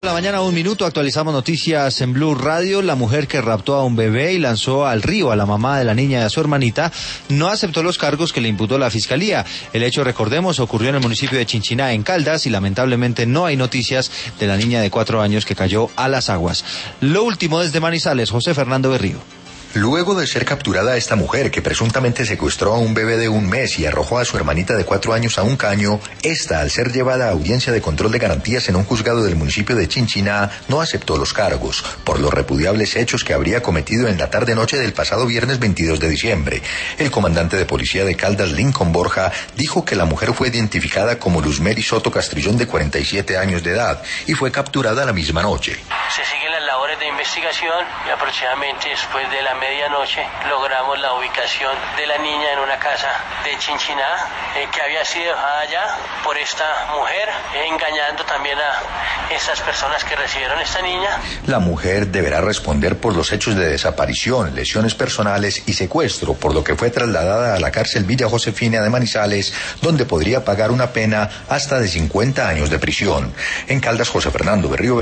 La mañana, 1 minuto, actualizamos noticias en Blue Radio. La mujer que raptó a un bebé y lanzó al río a la mamá de la niña y a su hermanita no aceptó los cargos que le imputó la fiscalía. El hecho, recordemos, ocurrió en el municipio de Chinchiná, en Caldas, y lamentablemente no hay noticias de la niña de 4 años que cayó a las aguas. Lo último desde Manizales, José Fernando Berrío. Luego de ser capturada esta mujer que presuntamente secuestró a un bebé de 1 mes y arrojó a su hermanita de 4 años a un caño, esta, al ser llevada a audiencia de control de garantías en un juzgado del municipio de Chinchiná, no aceptó los cargos por los repudiables hechos que habría cometido en la tarde-noche del pasado viernes 22 de diciembre. El comandante de policía de Caldas, Lincoln Borja, dijo que la mujer fue identificada como Luzmeri Soto Castrillón, de 47 años de edad, y fue capturada la misma noche. Se siguen las labores de investigación y aproximadamente después de la medianoche logramos la ubicación de la niña en una casa de Chinchiná que había sido dejada allá por esta mujer, engañando también a estas personas que recibieron esta niña. La mujer deberá responder por los hechos de desaparición, lesiones personales y secuestro, por lo que fue trasladada a la cárcel Villa Josefina de Manizales, donde podría pagar una pena hasta de 50 años de prisión. En Caldas, José Fernando Berrío.